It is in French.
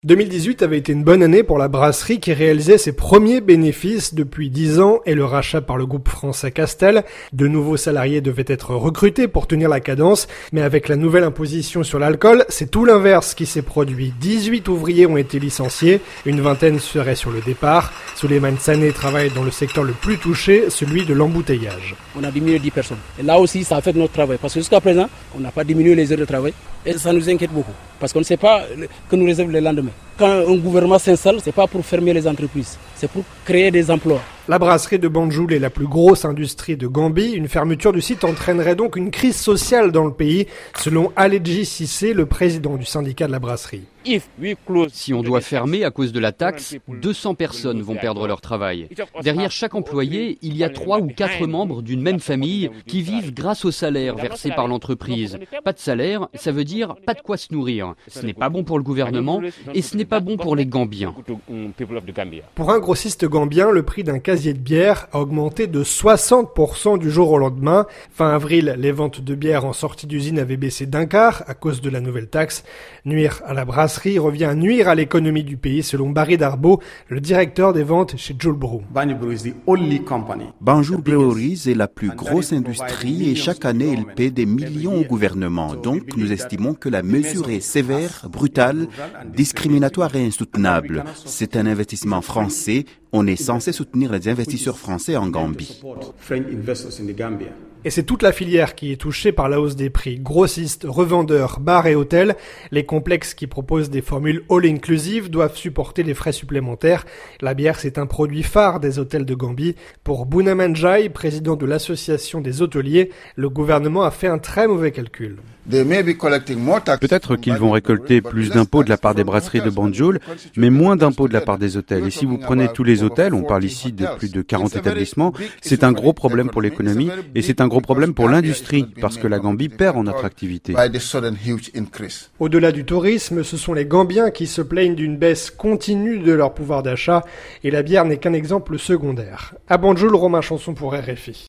2018 avait été une bonne année pour la brasserie qui réalisait ses premiers bénéfices depuis 10 ans et le rachat par le groupe français Castel. De nouveaux salariés devaient être recrutés pour tenir la cadence, mais avec la nouvelle imposition sur l'alcool, c'est tout l'inverse qui s'est produit. 18 ouvriers ont été licenciés, une vingtaine seraient sur le départ. Souleymane Sané travaille dans le secteur le plus touché, celui de l'embouteillage. On a diminué 10 personnes. Et là aussi, ça affecte notre travail. Parce que jusqu'à présent, on n'a pas diminué les heures de travail. Et ça nous inquiète beaucoup. Parce qu'on ne sait pas que nous réserve le lendemain. Quand un gouvernement s'installe, ce n'est pas pour fermer les entreprises. C'est pour créer des emplois. La brasserie de Banjul est la plus grosse industrie de Gambie. Une fermeture du site entraînerait donc une crise sociale dans le pays, selon Aledji Cissé, le président du syndicat de la brasserie. Si on doit fermer à cause de la taxe, 200 personnes vont perdre leur travail. Derrière chaque employé, il y a 3 ou 4 membres d'une même famille qui vivent grâce au salaire versé par l'entreprise. Pas de salaire, ça veut dire pas de quoi se nourrir. Ce n'est pas bon pour le gouvernement et ce n'est pas bon pour les Gambiens. Pour un grossiste gambien, le prix d'un casier de bière a augmenté de 60% du jour au lendemain. Fin avril, les ventes de bière en sortie d'usine avaient baissé d'un quart à cause de la nouvelle taxe. Nuire à la brasserie revient à nuire à l'économie du pays, selon Barry Darbo, le directeur des ventes chez Jules Brew. Banjul Breweries est la plus grosse industrie et chaque année elle paie des millions au gouvernement. Donc nous estimons que la mesure est sévère, brutale, discriminatoire et insoutenable. C'est un investissement français. On est censé soutenir les investisseurs français en Gambie. Et c'est toute la filière qui est touchée par la hausse des prix. Grossistes, revendeurs, bars et hôtels, les complexes qui proposent des formules all-inclusive doivent supporter les frais supplémentaires. La bière, c'est un produit phare des hôtels de Gambie. Pour Bounamanjai, président de l'association des hôteliers, le gouvernement a fait un très mauvais calcul. Peut-être qu'ils vont récolter plus d'impôts de la part des brasseries de Banjul, mais moins d'impôts de la part des hôtels. Et si vous prenez tous les hôtels, on parle ici de plus de 40 établissements, c'est un gros problème pour l'économie et c'est un gros problème pour l'industrie, parce que la Gambie perd en attractivité. Au-delà du tourisme, ce sont les Gambiens qui se plaignent d'une baisse continue de leur pouvoir d'achat, et la bière n'est qu'un exemple secondaire. À Banjul, Romain Chanson pour RFI.